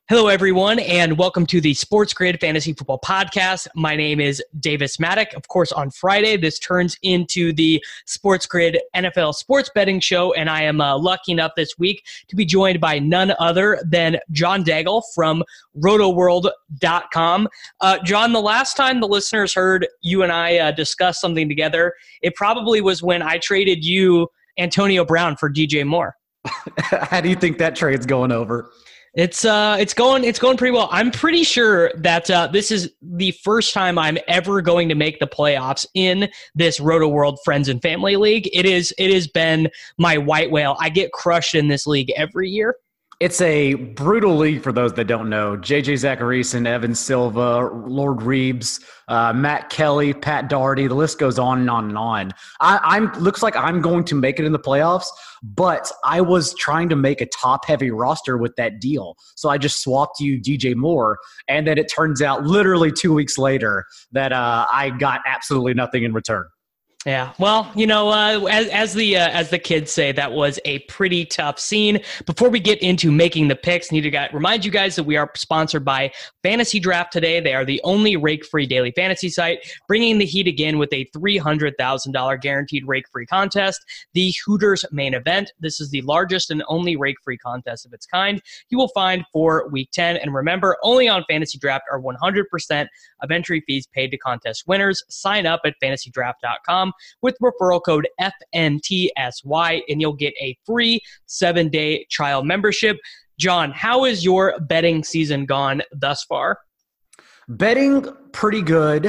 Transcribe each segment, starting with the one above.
Hello, everyone, and welcome to the Sports Grid Fantasy Football Podcast. My name is Davis Maddock. Of course, on Friday, this turns into the Sports Grid NFL Sports Betting Show, and I am lucky enough this week to be joined by none other than John Daigle from RotoWorld.com. John, the last time the listeners heard you and I discuss something together, it probably was when I traded you Antonio Brown for DJ Moore. How do you think that trade's going over? It's going pretty well. I'm pretty sure that this is the first time I'm ever going to make the playoffs in this Roto World Friends and Family League. It has been my white whale. I get crushed in this league every year. It's a brutal league for those that don't know. J.J. Zacharyson, Evan Silva, Lord Reeves, Matt Kelly, Pat Daugherty. The list goes on and on and on. I'm looks like I'm going to make it in the playoffs, but I was trying to make a top-heavy roster with that deal. So I just swapped you DJ Moore, and then it turns out literally 2 weeks later that I got absolutely nothing in return. Yeah, well, you know, as the kids say, that was a pretty tough scene. Before we get into making the picks, need to remind you guys that we are sponsored by Fantasy Draft today. They are the only rake-free daily fantasy site, bringing the heat again with a $300,000 guaranteed rake-free contest, the Hooters main event. This is the largest and only rake-free contest of its kind you will find for Week 10. And remember, only on Fantasy Draft are 100% of entry fees paid to contest winners. Sign up at fantasydraft.com with referral code FNTSY, and you'll get a free 7-day trial membership. John, how is your betting season gone thus far? Betting pretty good.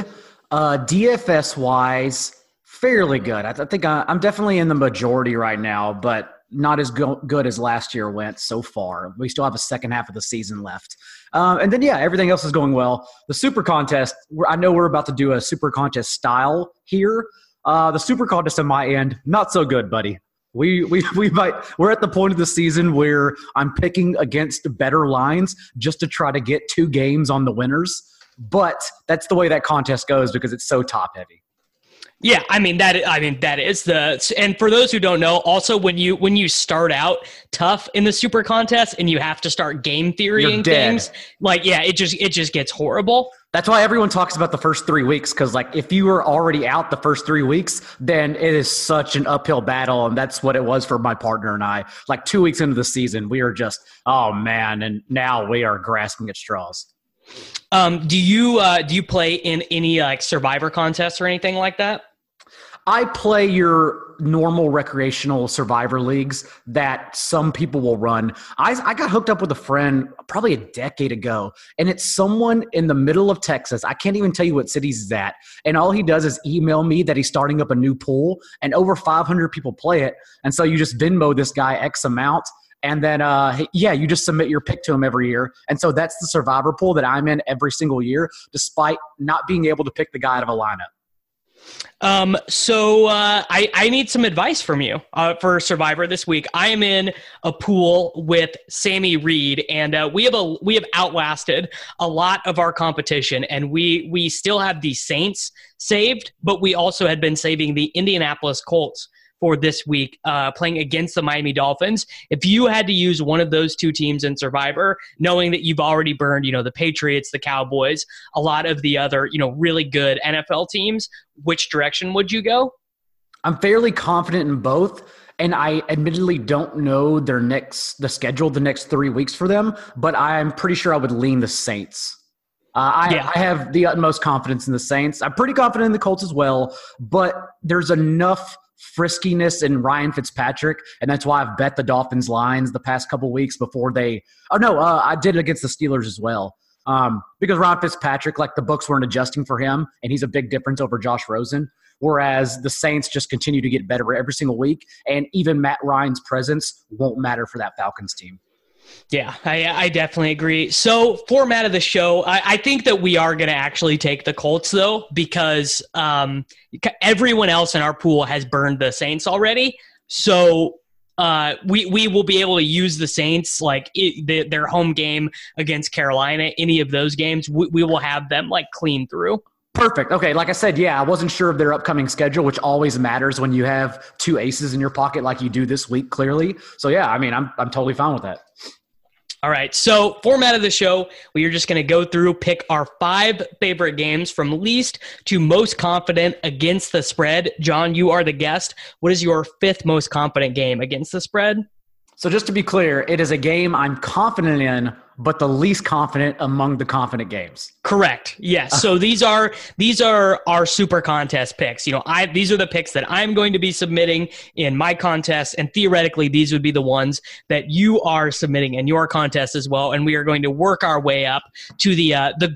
DFS-wise, fairly good. I think I'm definitely in the majority right now, but not as good as last year went so far. We still have a second half of the season left. And then, everything else is going well. The Super Contest, I know we're about to do a Super Contest style here. The Super Contest on my end, not so good, buddy. We're at the point of the season where I'm picking against better lines just to try to get 2 games on the winners. But that's the way that contest goes because it's so top heavy. Yeah, that is and for those who don't know, also when you start out tough in the Super Contest and you have to start game theorying things, it just gets horrible. That's why everyone talks about the first 3 weeks, because if you were already out the first 3 weeks, then it is such an uphill battle, and that's what it was for my partner and I. 2 weeks into the season, we are just, oh man, and now we are grasping at straws. Do you play in any Survivor contests or anything like that? I play your normal recreational Survivor leagues that some people will run. I got hooked up with a friend probably a decade ago, and it's someone in the middle of Texas. I can't even tell you what cities he's at. And all he does is email me that he's starting up a new pool, and over 500 people play it. And so you just Venmo this guy X amount, and then, you just submit your pick to him every year. And so that's the Survivor pool that I'm in every single year, despite not being able to pick the guy out of a lineup. So I need some advice from you for Survivor this week. I am in a pool with Sammy Reed, and we have outlasted a lot of our competition, and we still have the Saints saved, but we also had been saving the Indianapolis Colts for this week, playing against the Miami Dolphins. If you had to use one of those 2 teams in Survivor, knowing that you've already burned, the Patriots, the Cowboys, a lot of the other, really good NFL teams, which direction would you go? I'm fairly confident in both, and I admittedly don't know the schedule the next 3 weeks for them, but I'm pretty sure I would lean the Saints. I have the utmost confidence in the Saints. I'm pretty confident in the Colts as well, but there's enough friskiness in Ryan Fitzpatrick, and that's why I've bet the Dolphins lines the past couple weeks before they – I did it against the Steelers as well. Because Ryan Fitzpatrick, the books weren't adjusting for him, and he's a big difference over Josh Rosen, whereas the Saints just continue to get better every single week, and even Matt Ryan's presence won't matter for that Falcons team. Yeah, I definitely agree. So, format of the show, I think that we are going to actually take the Colts, though, because everyone else in our pool has burned the Saints already. So, we will be able to use the Saints, their home game against Carolina, any of those games, we will have them, clean through. Perfect. Okay, like I said, I wasn't sure of their upcoming schedule, which always matters when you have 2 aces in your pocket like you do this week, clearly. So, I'm totally fine with that. All right. So, format of the show, we are just going to go through, pick our 5 favorite games from least to most confident against the spread. John, you are the guest. What is your 5th most confident game against the spread? So just to be clear, it is a game I'm confident in, but the least confident among the confident games. Correct. Yes. So these are our super contest picks. These are the picks that I'm going to be submitting in my contest, and theoretically these would be the ones that you are submitting in your contest as well. And we are going to work our way up to the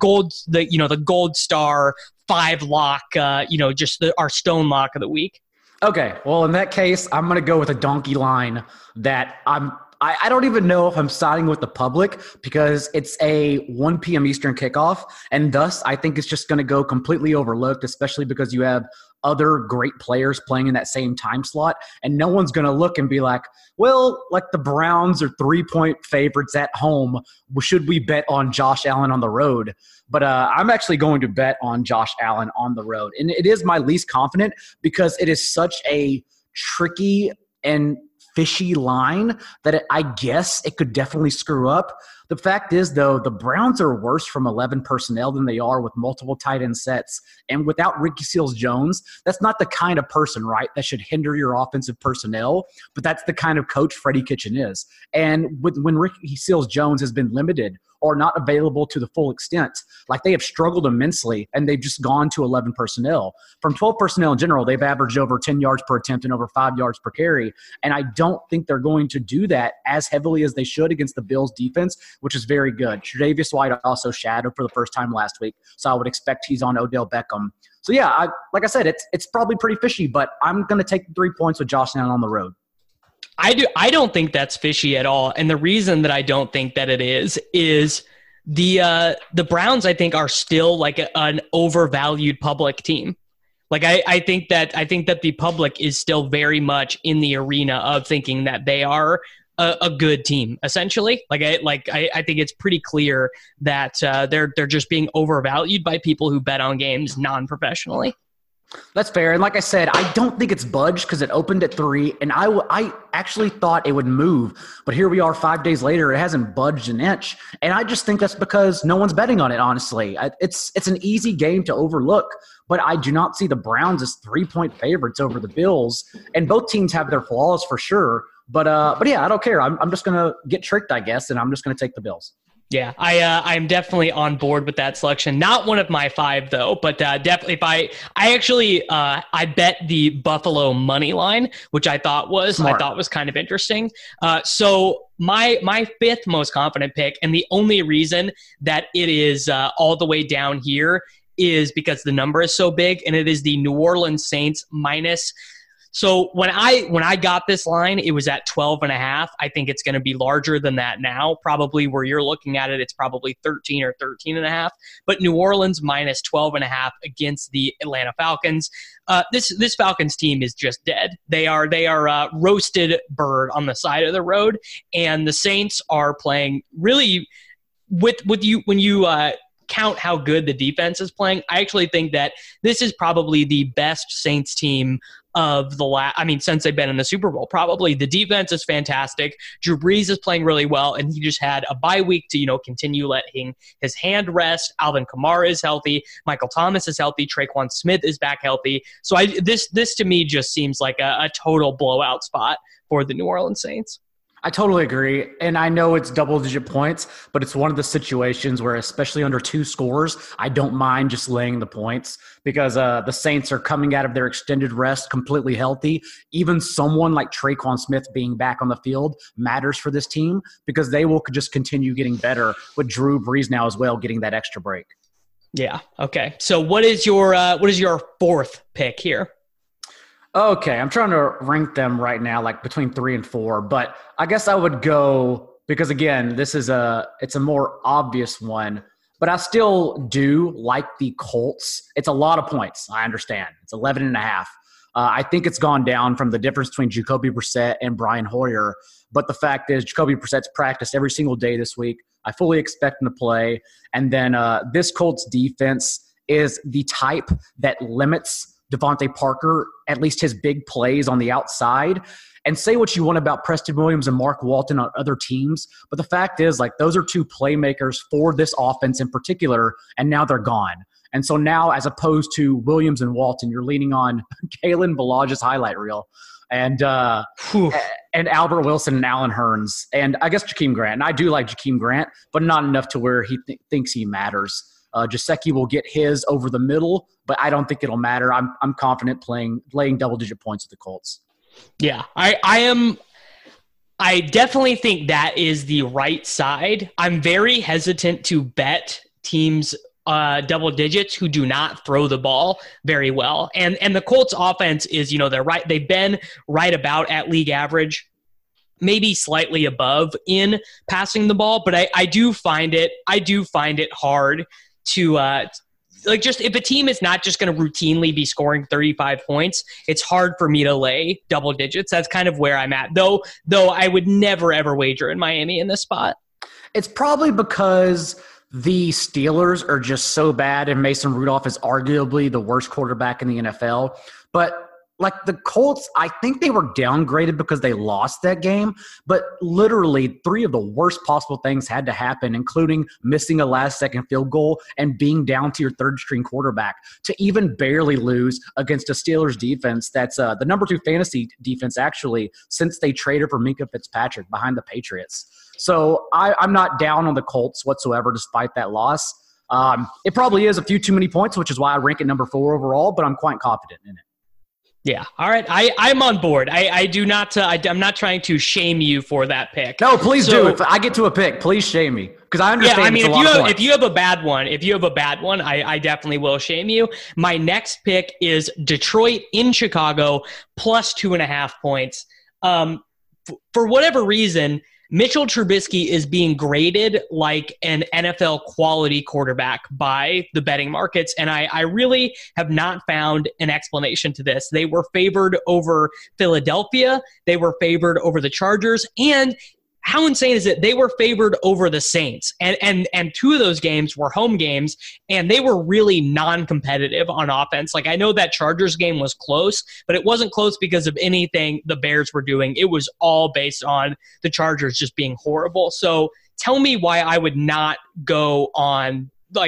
gold star 5 lock. Our stone lock of the week. Okay, well, in that case, I'm going to go with a donkey line that I don't even know if I'm siding with the public because it's a 1 p.m. Eastern kickoff, and thus I think it's just going to go completely overlooked, especially because you have other great players playing in that same time slot, and no one's going to look and be like, well, like the Browns are 3-point favorites at home. Should we bet on Josh Allen on the road? But I'm actually going to bet on Josh Allen on the road. And it is my least confident because it is such a tricky and fishy line that I guess it could definitely screw up. The fact is, though, the Browns are worse from 11 personnel than they are with multiple tight end sets. And without Ricky Seals-Jones, that's not the kind of person, right, that should hinder your offensive personnel. But that's the kind of coach Freddie Kitchen is. And when Ricky Seals-Jones has been limited or not available to the full extent, like they have struggled immensely and they've just gone to 11 personnel. From 12 personnel in general, they've averaged over 10 yards per attempt and over 5 yards per carry. And I don't think they're going to do that as heavily as they should against the Bills defense, which is very good. Tre'Davious White also shadowed for the first time last week, so I would expect he's on Odell Beckham. So yeah, like I said, it's probably pretty fishy, but I'm going to take the 3 points with Josh Allen on the road. I don't think that's fishy at all. And the reason that I don't think that it is the Browns, I think, are still like an overvalued public team. Like I think that the public is still very much in the arena of thinking that they are a good team, essentially. I think it's pretty clear that they're just being overvalued by people who bet on games non-professionally. That's fair. And like I said, I don't think it's budged because it opened at 3, and I actually thought it would move. But here we are 5 days later. It hasn't budged an inch. And I just think that's because no one's betting on it, honestly. It's an easy game to overlook, but I do not see the Browns as 3-point favorites over the Bills. And both teams have their flaws for sure. But yeah, I don't care. I'm just going to get tricked, I guess, and I'm just going to take the Bills. Yeah, I'm definitely on board with that selection. Not one of my 5 though, but definitely I bet the Buffalo money line, which I thought was kind of interesting. So my 5th most confident pick, and the only reason that it is all the way down here is because the number is so big, and it is the New Orleans Saints minus. So when I got this line, it was at 12.5. I think it's going to be larger than that now. Probably where you're looking at it, it's probably 13 or 13.5. But New Orleans minus 12.5 against the Atlanta Falcons. This Falcons team is just dead. They are roasted bird on the side of the road, and the Saints are playing really with you when you count how good the defense is playing. I actually think that this is probably the best Saints team of since they've been in the Super Bowl. Probably the defense is fantastic. Drew Brees is playing really well, and he just had a bye week to continue letting his hand rest. Alvin Kamara is healthy. Michael Thomas is healthy. Traquan Smith is back healthy. So this to me just seems like a total blowout spot for the New Orleans Saints. I totally agree. And I know it's double-digit points, but it's one of the situations where, especially under 2 scores, I don't mind just laying the points because the Saints are coming out of their extended rest completely healthy. Even someone like Traquan Smith being back on the field matters for this team because they will just continue getting better with Drew Brees now as well getting that extra break. Yeah. Okay. So what is your 4th pick here? Okay, I'm trying to rank them right now, like between 3 and 4, but I guess I would go because again, it's a more obvious one, but I still do like the Colts. It's a lot of points. I understand. It's 11.5. I think it's gone down from the difference between Jacoby Brissett and Brian Hoyer, but the fact is Jacoby Brissett's practiced every single day this week. I fully expect him to play, and then this Colts defense is the type that limits Devontae Parker, at least his big plays on the outside. And say what you want about Preston Williams and Mark Walton on other teams, but the fact is, like, those are two playmakers for this offense in particular, and now they're gone. And so now, as opposed to Williams and Walton, you're leaning on Kalen Ballage's highlight reel and Albert Wilson and Allen Hurns, and I guess Jakeem Grant. And I do like Jakeem Grant, but not enough to where he thinks he matters. Gesicki will get his over the middle, but I don't think it'll matter. I'm confident laying double-digit points with the Colts. Yeah, I definitely think that is the right side. I'm very hesitant to bet teams double digits who do not throw the ball very well. And the Colts offense is, they've been right about at league average, maybe slightly above in passing the ball, but I do find it hard to just if a team is not just going to routinely be scoring 35 points, it's hard for me to lay double digits. That's kind of where I'm at. Though I would never, ever wager in Miami in this spot. It's probably because the Steelers are just so bad, and Mason Rudolph is arguably the worst quarterback in the NFL. But like the Colts, I think they were downgraded because they lost that game, but literally 3 of the worst possible things had to happen, including missing a last-second field goal and being down to your third-string quarterback to even barely lose against a Steelers defense that's the number 2 fantasy defense, actually, since they traded for Minkah Fitzpatrick behind the Patriots. So I'm not down on the Colts whatsoever despite that loss. It probably is a few too many points, which is why I rank it number 4 overall, but I'm quite confident in it. Yeah. All right. I'm on board. I do not. I'm not trying to shame you for that pick. No, please do. If I get to a pick, please shame me because I understand. Yeah. I mean, if you have a bad one, I definitely will shame you. My next pick is Detroit in Chicago plus 2.5 points. For whatever reason, Mitchell Trubisky is being graded like an NFL quality quarterback by the betting markets, and I really have not found an explanation to this. They were favored over Philadelphia. They were favored over the Chargers, and how insane is it? They were favored over the Saints, and 2 of those games were home games, and they were really non-competitive on offense. Like, I know that Chargers game was close, but it wasn't close because of anything the Bears were doing. It was all based on the Chargers just being horrible. So tell me why I would not go on,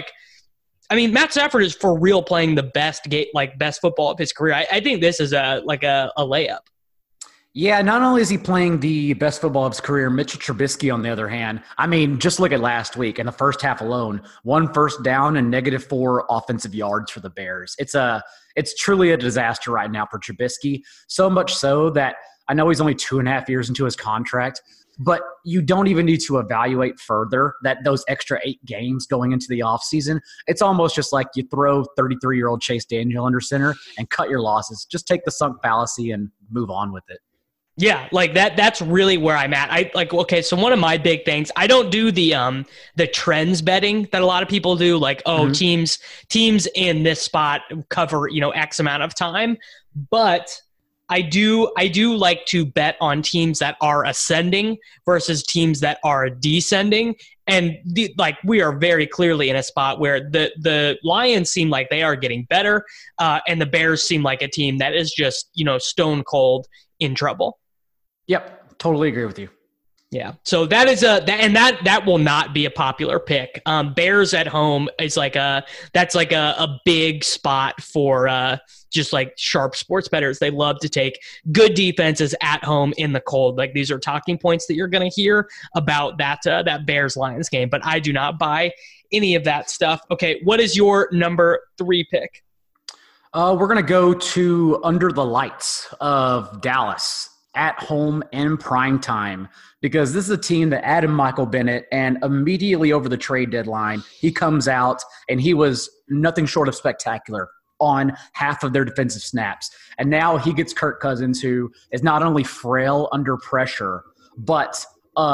Matt Stafford is for real playing the best football of his career. I think this is a layup. Yeah, not only is he playing the best football of his career, Mitchell Trubisky, on the other hand, I mean, just look at last week in the first half alone, 1 first down and -4 offensive yards for the Bears. It's truly a disaster right now for Trubisky, so much so that I know he's only 2.5 years into his contract, but you don't even need to evaluate further that those extra 8 games going into the offseason. It's almost just like you throw 33-year-old Chase Daniel under center and cut your losses. Just take the sunk fallacy and move on with it. Yeah, like that's really where I'm at. So one of my big things, I don't do the trends betting that a lot of people do, teams in this spot cover, X amount of time, but I do like to bet on teams that are ascending versus teams that are descending. And we are very clearly in a spot where the Lions seem like they are getting better, and the Bears seem like a team that is just, stone cold in trouble. Yep, totally agree with you. Yeah, so that is that will not be a popular pick. Bears at home is that's a big spot for just like sharp sports bettors. They love to take good defenses at home in the cold. Like, these are talking points that you're going to hear about that Bears Lions game, but I do not buy any of that stuff. Okay, what is your number 3 pick? We're going to go to Under the Lights of Dallas at home in prime time, because this is a team that added Michael Bennett, and immediately over the trade deadline, he comes out and he was nothing short of spectacular on half of their defensive snaps. And now he gets Kirk Cousins, who is not only frail under pressure, but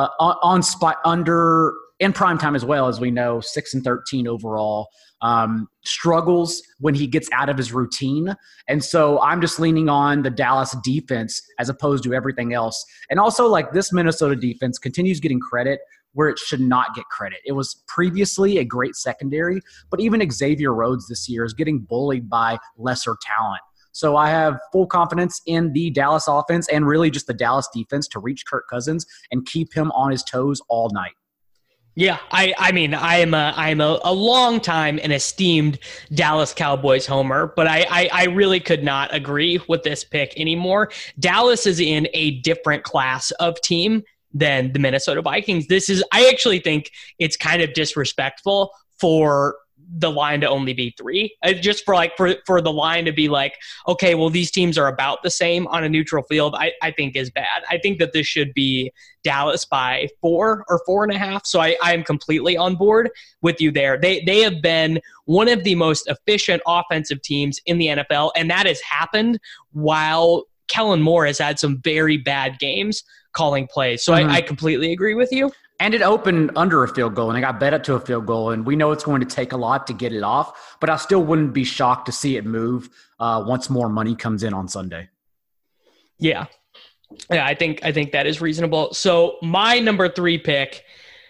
in prime time as well, as we know, 6-13 overall. Struggles when he gets out of his routine. And so I'm just leaning on the Dallas defense as opposed to everything else. And also, this Minnesota defense continues getting credit where it should not get credit. It was previously a great secondary, but even Xavier Rhodes this year is getting bullied by lesser talent. So I have full confidence in the Dallas offense and really just the Dallas defense to reach Kirk Cousins and keep him on his toes all night. Yeah, I mean, I'm a long time and esteemed Dallas Cowboys homer, but I really could not agree with this pick anymore. Dallas is in a different class of team than the Minnesota Vikings. I actually think it's kind of disrespectful for the line to only be 3, just for the line to be like, okay, well, these teams are about the same on a neutral field, I think is bad. I think that this should be Dallas by 4 or 4.5. So I am completely on board with you there. They have been one of the most efficient offensive teams in the NFL, and that has happened while Kellen Moore has had some very bad games calling plays. So I completely agree with you. And it opened under a field goal, and it got bet up to a field goal, and we know it's going to take a lot to get it off, but I still wouldn't be shocked to see it move once more money comes in on Sunday. Yeah, I think that is reasonable. So my number 3 pick,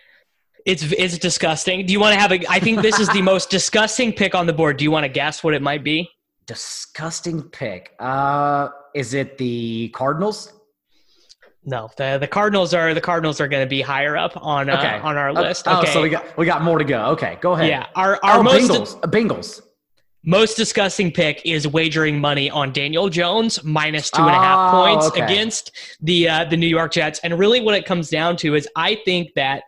it's disgusting. Do you want to have I think this is the most disgusting pick on the board. Do you want to guess what it might be? Disgusting pick. Is it the Cardinals? No, the Cardinals are going to be higher up on our list. Okay. So we got more to go. Okay, go ahead. Yeah, our most Bengals. Most disgusting pick is wagering money on Daniel Jones minus 2.5 points against the New York Jets. And really, what it comes down to is I think that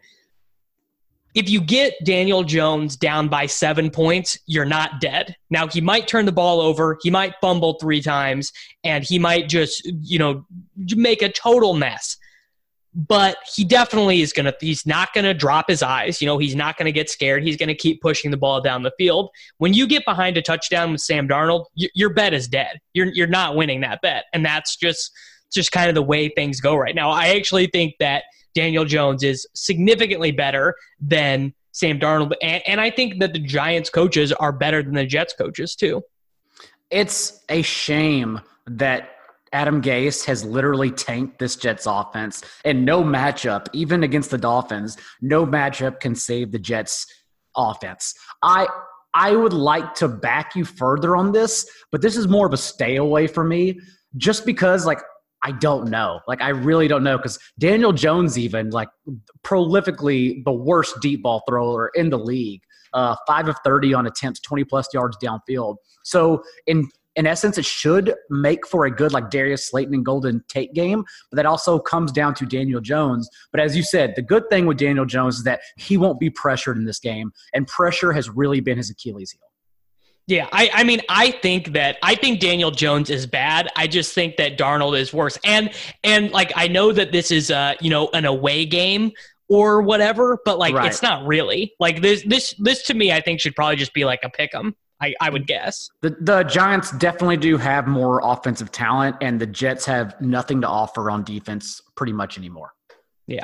if you get Daniel Jones down by 7 points, you're not dead. Now, he might turn the ball over. He might fumble 3 times, and he might just, make a total mess. But he definitely he's not going to drop his eyes. He's not going to get scared. He's going to keep pushing the ball down the field. When you get behind a touchdown with Sam Darnold, your bet is dead. You're not winning that bet. And that's just kind of the way things go right now. I actually think that Daniel Jones is significantly better than Sam Darnold. And I think that the Giants coaches are better than the Jets coaches too. It's a shame that Adam Gase has literally tanked this Jets offense, and no matchup, even against the Dolphins, no matchup can save the Jets offense. I would like to back you further on this, but this is more of a stay away for me just because I don't know. I really don't know, because Daniel Jones even, prolifically the worst deep ball thrower in the league, 5 of 30 on attempts, 20-plus yards downfield. So, in essence, it should make for a good, Darius Slayton and Golden Tate game, but that also comes down to Daniel Jones. But as you said, the good thing with Daniel Jones is that he won't be pressured in this game, and pressure has really been his Achilles heel. Yeah, I think Daniel Jones is bad. I just think that Darnold is worse. And I know that this is an away game or whatever, but right. It's not really. This to me I think should probably just be a pick 'em. I would guess. The Giants definitely do have more offensive talent, and the Jets have nothing to offer on defense pretty much anymore. Yeah.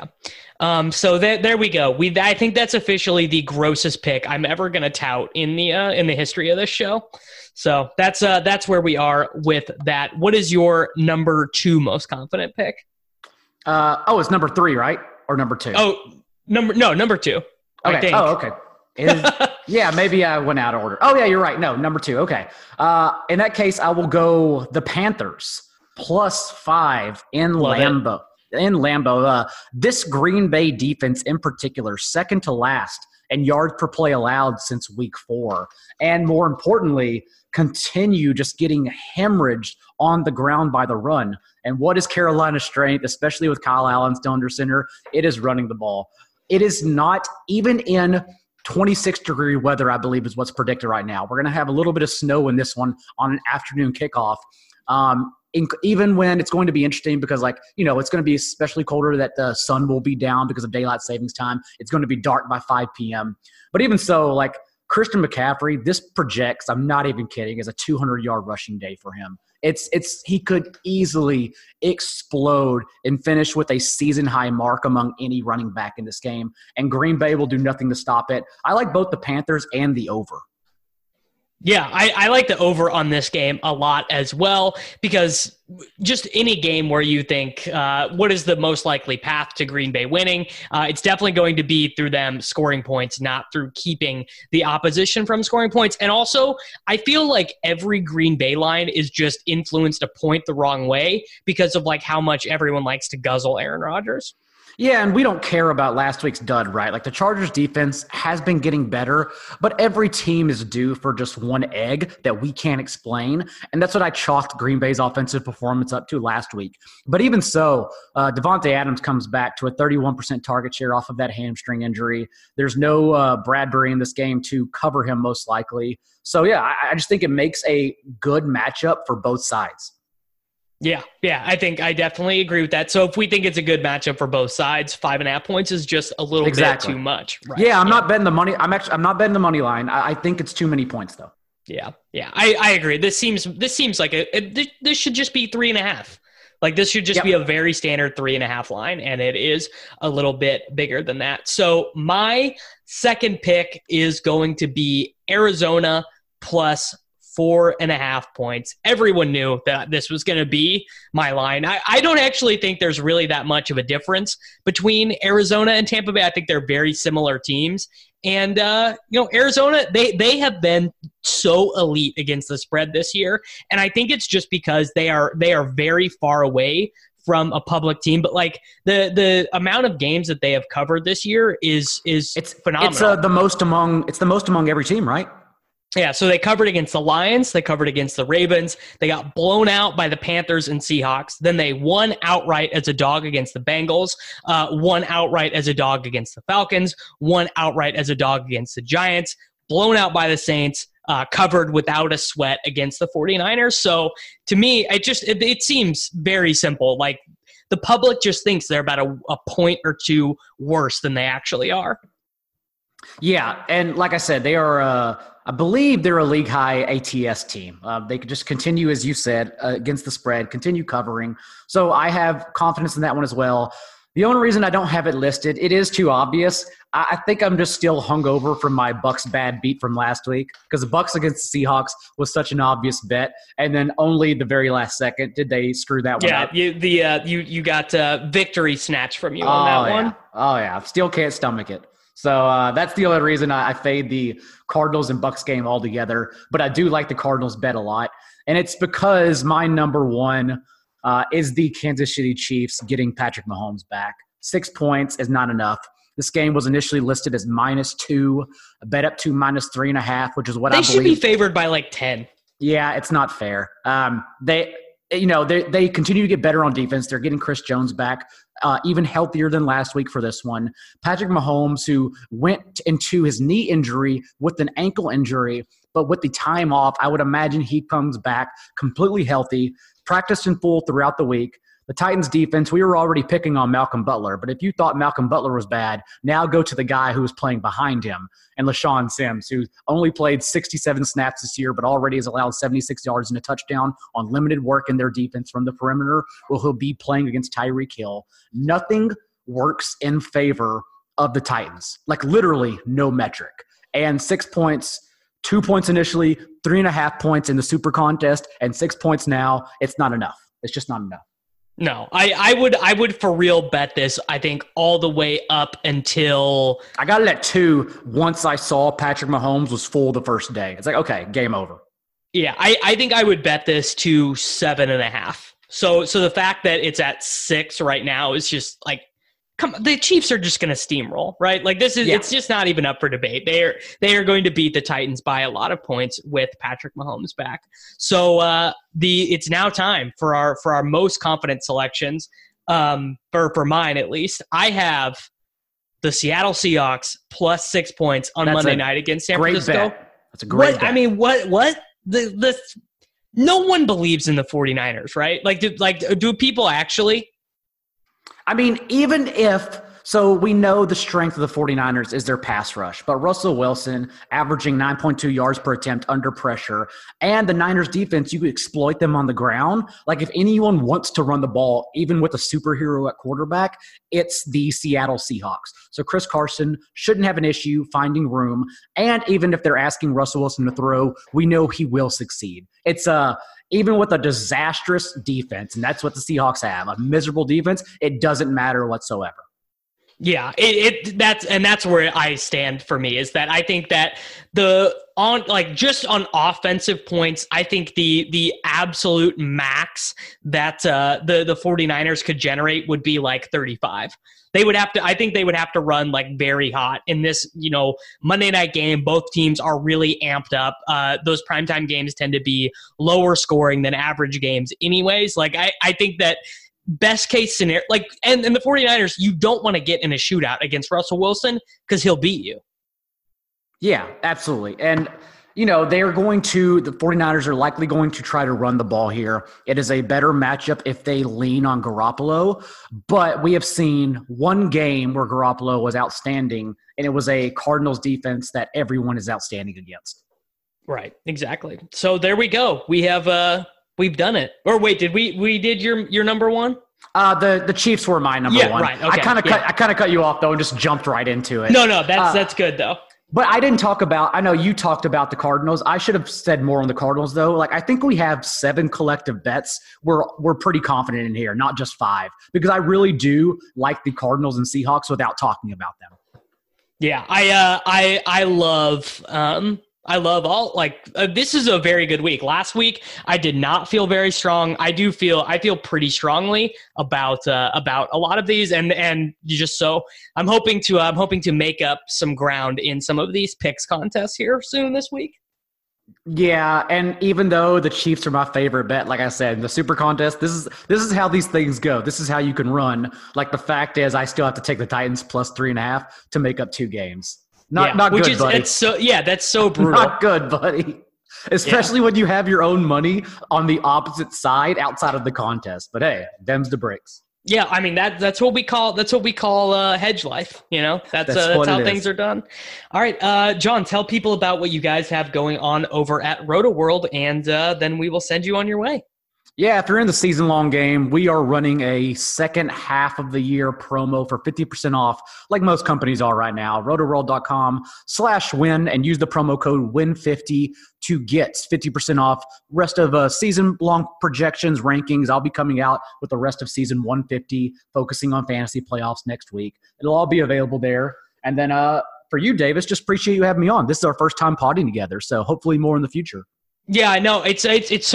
So there we go. I think that's officially the grossest pick I'm ever going to tout in the history of this show. So that's where we are with that. What is your number 2 most confident pick? It's number 3, right? Or number 2? Number 2. Okay. I think. Oh, okay. Yeah, maybe I went out of order. Oh, yeah, you're right. No, number 2. Okay. In that case, I will go the Panthers +5 in Lambeau. This Green Bay defense in particular, second to last in yards per play allowed since week 4. And more importantly, continue just getting hemorrhaged on the ground by the run. And what is Carolina's strength, especially with Kyle Allen still under center? It is running the ball. It is not even in 26-degree weather, I believe, is what's predicted right now. We're going to have a little bit of snow in this one on an afternoon kickoff. Even when it's going to be interesting because, it's going to be especially colder, that the sun will be down because of daylight savings time. It's going to be dark by 5 p.m. But even so, Christian McCaffrey, this projects, I'm not even kidding, as a 200-yard rushing day for him. He could easily explode and finish with a season-high mark among any running back in this game, and Green Bay will do nothing to stop it. I like both the Panthers and the over. Yeah, I like the over on this game a lot as well, because just any game where you think, what is the most likely path to Green Bay winning? It's definitely going to be through them scoring points, not through keeping the opposition from scoring points. And also, I feel like every Green Bay line is just influenced a point the wrong way because of like how much everyone likes to guzzle Aaron Rodgers. Yeah, and we don't care about last week's dud, right? Like the Chargers defense has been getting better, but every team is due for just one egg that we can't explain. And that's what I chalked Green Bay's offensive performance up to last week. But even so, Devontae Adams comes back to a 31% target share off of that hamstring injury. There's no Bradbury in this game to cover him most likely. So, yeah, I just think it makes a good matchup for both sides. Yeah, I think I definitely agree with that. So if we think it's a good matchup for both sides, 5.5 points is just a little bit too much. Right? Yeah, I'm not betting the money. I'm not betting the money line. I think it's too many points though. Yeah, I agree. This seems like this should just be 3.5. Like this should just be a very standard 3.5 line, and it is a little bit bigger than that. So my second pick is going to be Arizona plus 4.5 points. Everyone knew that this was going to be my line. I don't actually think there's really that much of a difference between Arizona and Tampa Bay. I think they're very similar teams. And, Arizona, they have been so elite against the spread this year. And I think it's just because they are very far away from a public team, but like the amount of games that they have covered this year is phenomenal. It's the most among every team, right? Yeah, so they covered against the Lions. They covered against the Ravens. They got blown out by the Panthers and Seahawks. Then they won outright as a dog against the Bengals, won outright as a dog against the Falcons, won outright as a dog against the Giants, blown out by the Saints, covered without a sweat against the 49ers. So to me, it seems very simple. Like the public just thinks they're about a point or two worse than they actually are. Yeah, and like I said, they are I believe they're a league-high ATS team. They could just continue, as you said, against the spread, continue covering. So I have confidence in that one as well. The only reason I don't have it listed, it is too obvious. I think I'm just still hungover from my Bucks bad beat from last week because the Bucks against the Seahawks was such an obvious bet, and then only the very last second did they screw that one up. Yeah, you got victory snatched from you on that one. Oh yeah, still can't stomach it. So that's the only reason I fade the Cardinals and Bucks game altogether. But I do like the Cardinals bet a lot. And it's because my number one is the Kansas City Chiefs getting Patrick Mahomes back. 6 points is not enough. This game was initially listed as -2, bet up to -3.5, which is what I believe. They should be favored by like 10. Yeah, it's not fair. They continue to get better on defense. They're getting Chris Jones back. Even healthier than last week for this one. Patrick Mahomes, who went into his knee injury with an ankle injury, but with the time off, I would imagine he comes back completely healthy, practiced in full throughout the week. The Titans defense, we were already picking on Malcolm Butler, but if you thought Malcolm Butler was bad, now go to the guy who was playing behind him, and LaShawn Sims, who only played 67 snaps this year, but already has allowed 76 yards and a touchdown on limited work in their defense from the perimeter, where he'll be playing against Tyreek Hill. Nothing works in favor of the Titans, like literally no metric. And 6 points, 2 points initially, 3.5 points in the super contest, and 6 points now, it's not enough. It's just not enough. No, I would for real bet this, I think, all the way up until I got it at 2 once I saw Patrick Mahomes was full the first day. It's like, okay, game over. Yeah, I think I would bet this to 7.5. So the fact that it's at 6 right now is just like, the Chiefs are just going to steamroll, right? Like it's just not even up for debate. They are going to beat the Titans by a lot of points with Patrick Mahomes back. So it's now time for our most confident selections. For mine at least, I have the Seattle Seahawks plus 6 points on Monday night against San Francisco. Bet. That's a great bet. I mean, what no one believes in the 49ers, right? Do people actually? I mean, even if So we know the strength of the 49ers is their pass rush, but Russell Wilson averaging 9.2 yards per attempt under pressure, and the Niners defense, you could exploit them on the ground. Like if anyone wants to run the ball, even with a superhero at quarterback, it's the Seattle Seahawks. So Chris Carson shouldn't have an issue finding room, and even if they're asking Russell Wilson to throw, we know he will succeed. It's even with a disastrous defense, and that's what the Seahawks have, a miserable defense, it doesn't matter whatsoever. Yeah, that's where I stand for me, is that I think that just on offensive points, I think the absolute max that the 49ers could generate would be like 35. I think they would have to run like very hot in this, Monday night game. Both teams are really amped up. Those primetime games tend to be lower scoring than average games anyways. Like I think that best case scenario, and the 49ers, you don't want to get in a shootout against Russell Wilson because he'll beat you. Yeah, absolutely. And, the 49ers are likely going to try to run the ball here. It is a better matchup if they lean on Garoppolo, but we have seen one game where Garoppolo was outstanding, and it was a Cardinals defense that everyone is outstanding against. Right, exactly. So there we go. We have we've done it. Or wait, we did your number one? The Chiefs were my number one. Right. Okay. I kind of cut you off though and just jumped right into it. No, that's good though. But I didn't talk about. I know you talked about the Cardinals. I should have said more on the Cardinals though. Like I think we have 7 collective bets. We're pretty confident in here, not just 5, because I really do like the Cardinals and Seahawks without talking about them. Yeah, I love. I love this is a very good week. Last week, I did not feel very strong. I feel pretty strongly about a lot of these, and I'm hoping to make up some ground in some of these picks contests here soon this week. Yeah, and even though the Chiefs are my favorite bet, like I said, the Super Contest, this is how these things go. This is how you can run. Like the fact is, I still have to take the Titans plus 3.5 to make up 2 games. Not good, buddy. That's so brutal. Not good, buddy. Especially when you have your own money on the opposite side outside of the contest. But hey, them's the breaks. Yeah, I mean that's what we call hedge life. That's how things are done. All right, John, tell people about what you guys have going on over at RotoWorld, and then we will send you on your way. Yeah, if you're in the season-long game, we are running a second half of the year promo for 50% off, like most companies are right now. rotoworld.com/win and use the promo code WIN50 to get 50% off. Rest of season-long projections, rankings. I'll be coming out with the rest of season 150, focusing on fantasy playoffs next week. It'll all be available there. And then for you, Davis, just appreciate you having me on. This is our first time podding together, so hopefully more in the future. Yeah, I know. It's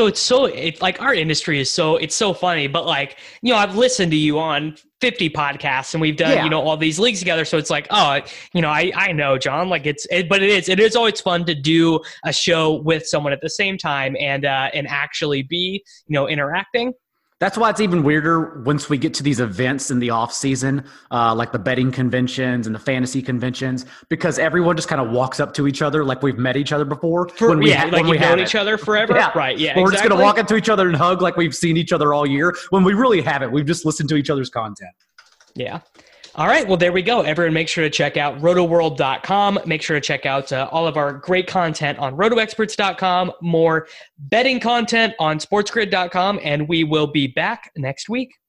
like our industry is it's so funny, but I've listened to you on 50 podcasts and we've done, all these leagues together. So it's like, I know, John, but it is always fun to do a show with someone at the same time and actually be, interacting. That's why it's even weirder once we get to these events in the off season, like the betting conventions and the fantasy conventions, because everyone just kind of walks up to each other like we've met each other before. When we've known each other forever. Yeah. Right. Yeah. We're just going to walk up to each other and hug like we've seen each other all year when we really haven't. We've just listened to each other's content. Yeah. All right. Well, there we go. Everyone, make sure to check out rotoworld.com. Make sure to check out all of our great content on rotoexperts.com, more betting content on sportsgrid.com, and we will be back next week.